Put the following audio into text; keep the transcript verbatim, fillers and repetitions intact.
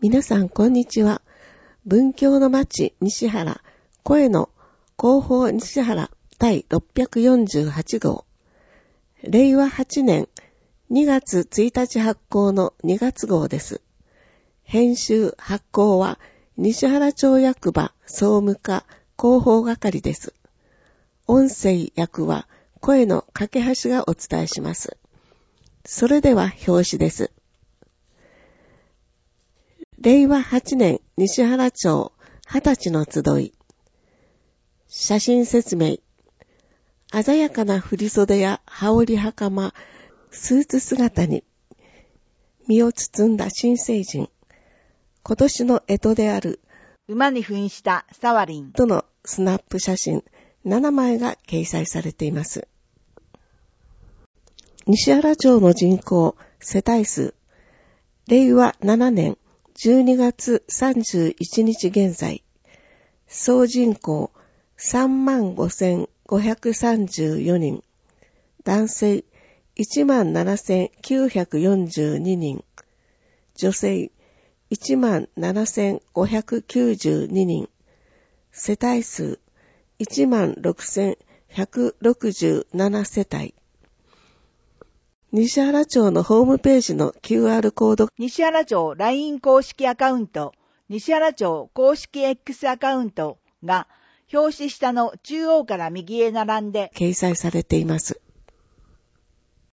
皆さん、こんにちは。文教の町西原、声の広報西原第ろっぴゃくよんじゅうはち号。れいわはちねんにがつついたち発行のにがつ号です。編集発行は西原町役場総務課広報係です。音声役は声の架け橋がお伝えします。それでは表紙です。れいわはちねん西原町はたちの集い。写真説明。鮮やかな振袖や羽織袴、スーツ姿に身を包んだ新成人。今年の干支である馬に扮したサワリンとのスナップ写真ななまいが掲載されています。西原町の人口、世帯数。れいわななねんじゅうにがつさんじゅういちにち現在。総人口さんまんごせんごひゃくさんじゅうよにん。男性いちまんななせんきゅうひゃくよんじゅうににん。女性いちまんななせんごひゃくきゅうじゅうににん。世帯数いちまんろくせんひゃくろくじゅうななせたい。西原町のホームページの キューアール コード、 西原町 ライン 公式アカウント、西原町公式 X アカウントが表紙下の中央から右へ並んで掲載されています。